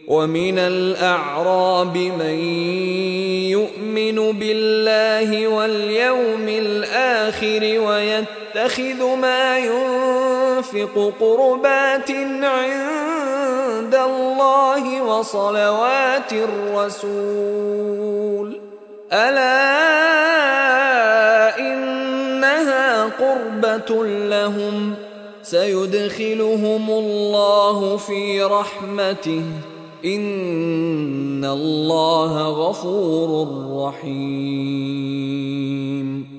ومن الأعراب من يؤمن بالله واليوم الآخر ويتخذ ما ينفق قربات عند الله وصلوات الرسول ألا إنها قربة لهم سيدخلهم الله في رحمته إن الله غفور رحيم.